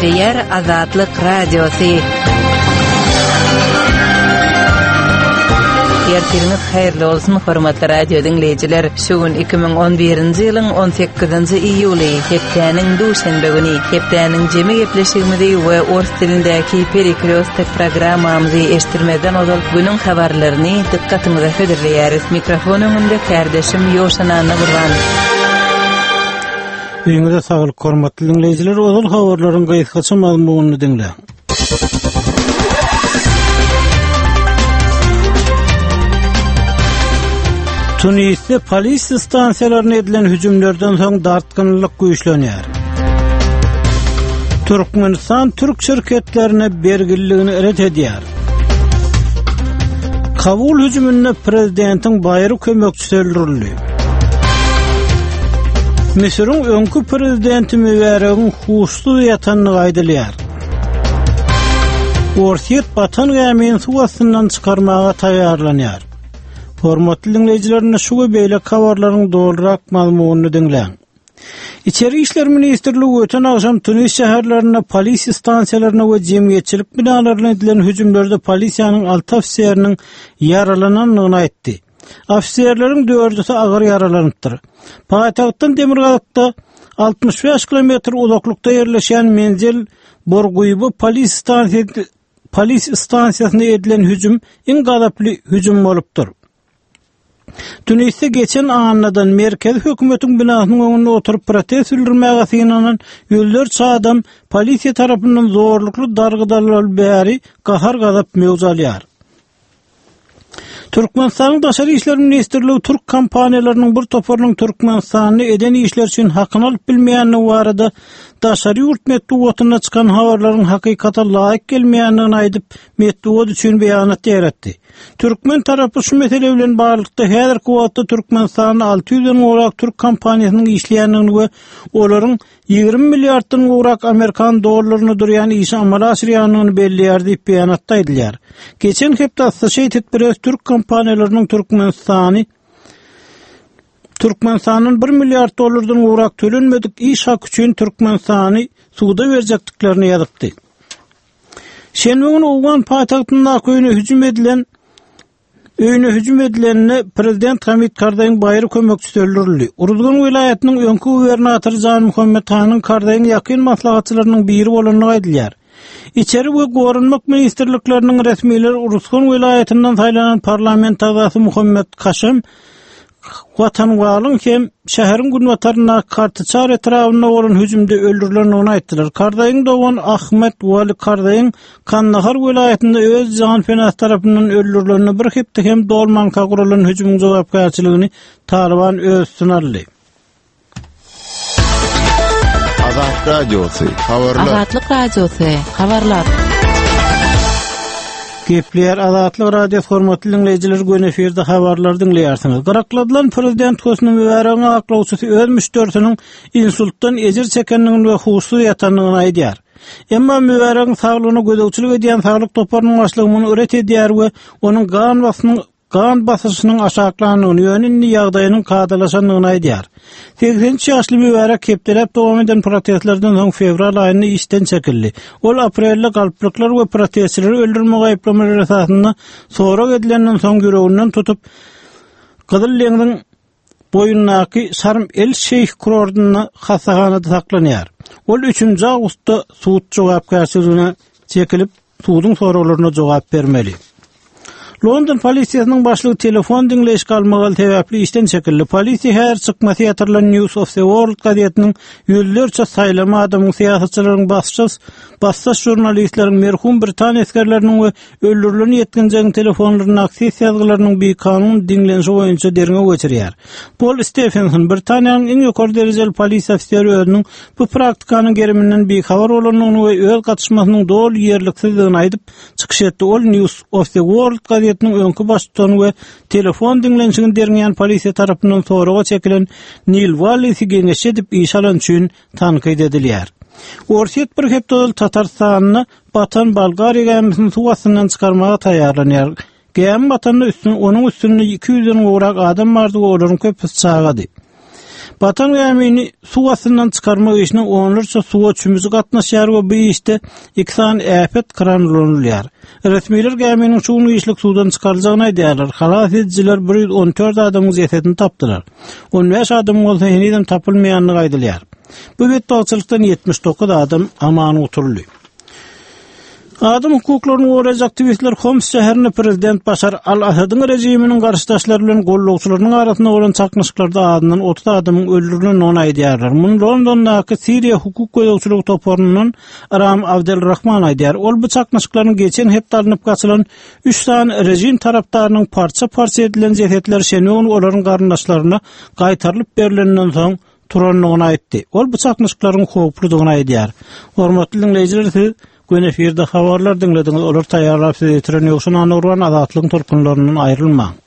Kepleyer Azatlyk Radiosu. Ertiriniz hayırlı olsun hormatly radio dinleyijiler. Şugun 2011-nji ýylyň 18-nji iýuly, hepdäniň duşanbe güni, hepdäniň jemi gepleşigimizi we ors dilindäki Perikliostek programmamyzy eşdirmeden ozal günüň habarlaryny dikkatiňize höderleýäris. Mikrofon öňünde kardeşim Ýoşana Nagurban. Öňüňizde saglyk hormatly dinleyijiler, ozal habarlaryň gaýtgaça mazmunyny dinle. Tunis'te polis istansiyalarına edilen hücumlardan soň dartgınlyk güýçlenýär. Türkmenistan Türk şirketlerine bergilligini eret edýär. Kabul hüjumuna prezidentiň baýry kömekçisi öldürildi. Misir'in öňkü prezidenti Mübarek'in huşsuz ýatanlygy aýdylýar. Orsiýet batan gemini suw astyndan çykarmaga taýýarlanýar. Hormatly dinleyijilerine şu beýle habarlaryň dolrak mazmunyny dinleň. İçeri işler ministrligi öten akşam Tunis şäherlerine polis istansiýalaryna we jemgyýetçilik binalaryna edilen hüjumlarda polisiýanyň 6 ofisiýeriniň yaralananlygyny aýtdy. Ofisiýerleriň 4-üsi agyr yaralanypdyr. Paýtagtdan Demirgazakda 65 kilometr uzaklykda ýerleşen menzil Borguýby polis istansiýasyna edilen hüjum iň gazaply hüjum bolupdyr. Tunis'te geçen anladan merkez hökümetiň binasynyň öňünde oturup protest bildirmäge synanan ýüzlerçe adam polisiýa tarapyndan zorlukly dargydalylar bäri gahar gazap mewzalýar. Türkmenistanyň Daşary işler ministrligi Türk kompaniýalarynyň bir toparynyň Türkmenistany eden işler üçin hakyny alyp bilmeýänligi barada Daşary ýurt medeniýetine çykan habarlaryň hakykata laýyk gelmeýänligini aýdyp medeniýet üçin beýanat ýeretdi. Türkmen tarapy şu mesele bilen barlykda häzirki wagtda Türkmenistanyň 600 orak Türk kompaniýasynyň işleýänligini we olaryň 20 milliarddan orak Amerikan dollaryny durýan işi amala aşyrýanlygyny belliýär diýip beýanatda aýdylýar. Geçen hepde Associated Press Türk kompaniýalarynyň Türkmenistanyň 1 milliard dollardan orak tölenmedik iş hak üçin Türkmenistany suwda berjekdiklerini ýazypdy. Şenwegin Owgan paýtagtynda öýüne hüjum edilenine Prezident Hamid Karzaýyň baýry kömekçisi öldürildi. Uruzgan vilayatynyň öňkü gubernatory Jan Muhammed Hanyň Karzaýyň ýakyn maslahatçylarynyň biri bolanlygy aýdylýar. İçeri we gorunmak ministrlikleriniň resmiýetleri Uruzgan vilayatyndan saýlanan parlament agzasy Muhammed Kaşym Watanwalyň hem şäheriň günwataryna kartyçar etrawyna bolan hüjumda öldürilendigini aýtdylar. Karzaýyň dogan Ahmet Wali Karzaýyň Kandahar vilayatynda öz jan fenas tarapyndan öldürilenini bir hepde hem dolmanka guralan hüjumyň jogapkärçiligini Taliban öz üstüne aldy. Azatlyk Radiosu habarlar. Azatlyk Radiosu habarlar. Gepleyer Azatlyk Radiosu hormatly dinleyijiler, gün eferde habarlar dinleýärsiňiz. Garakladylan prezident Hosni Mübarek'in aklawçysy öz müşteriniň insultdan ejir çekenligini we huşsuz ýatanlygyny aýdýar. Emma Mübarek'in saglygyny gözegçilik edýän saglyk toparynyň başlygyny öret edýär we onuň gan basyşynyň aşaklaanyny ýönünde ýagdaýynyň kadalaşanlygyny aýdýar. 80 ýaşly Mübarek hepdelep dowam eden protestlerden soň fevral aýyny işden çekildi. Ol aprelde galplikler we protestçileri öldürmäge aýplamalary esasynda sorak edilenden soň ýüreginden tutup Gyzyl Leňiň boyundaky Şarm el Şeyh kurordyna hasahanada saklanýar. Ol 3-nji awgustda suwut jogapkärçiligine çekilip suwudyň soraklaryna jogap bermeli. London polisiýasynyň başlygy telefon dinleýiş galmagal sebäpli işden çekildi. Polisiýa her çykmasy ýatyrylan News of the World gazetiniň ýüzlerçe saýlama adamyň siýasatçylaryň bassaş jurnalistleriň merhum Britaniýa askerleriniň we öldürilen ýetkinjäň telefonlarynyň akses ýazgylarynyň bir kanun dinlenişi boýunça derine geçirýär. Paul Stephenson Britaniýanyň iň ýokary derejeli polisiýa ofiseri özüniň bu praktikanyň geriminden bir habar bolanlygyny we öz gatnaşmasynyň dol ýerliksizligini aýdyp çykyş etdi. Ol News of the World gazetiniň öňkü başlygy we telefon dinlenişini derňän polisiýa tarapyndan soraga çekilen Neil Wallace'i geňeş edip iş alan üçin tanqid edilýär. Orsiýet bir hepde Tatarstanyny batan Bolgariýa gemisini suw astyndan çykarmaga taýýarlanýar. Gemi batanyň üstüne, onuň üstünde 200-den orak adam bardy we olaryň köpüsi çağady. Batan gemini su astından çıkarmak işine onlarca suwa çümüzü gatnaşýar we bu işte iksan äpet kranlanýar. Resmiler geminin şunu işlik sudan çıkarılacagyny aýdýarlar. Halas ediciler 114 adamyň ýesedini tapdylar. 15 adam bolsa henüz tapylmaýanyny aýdylýar. Bu betdagçylykdan 79 adam amany oturulýar. Adam hukuklaryny gorajak aktivistler Homs şäherine prezident Başar al-Asadyň rejiminiň garşydaşlary bilen gollawçylarynyň arasynda bolan çakmyşyklarda adından 30 adamyň öldürüldüğini onu aýdýarlar. Muny Londondaky Siriýa hukuk goýawçylygy toporundan Aram Abdelrahman aýdýar. Ol bu çakmyşyklaryň geçen hepde alınıp gaçylan 3 tane rejim tarapdarynyň parça edilen jesetler şenöň olaryň garyndaşlaryna gaýtarylyp berilenden soň turanlygyny aýtdy. Ol bu çakmyşyklaryň howpludygyny aýdýar. Hormatly dinleýijiler, Güne firde habarlar dinlediňiz, olar taýýarlap size ýetiren ýokşun anurwan azatlygyň torpunlarynyň aýrylmaň.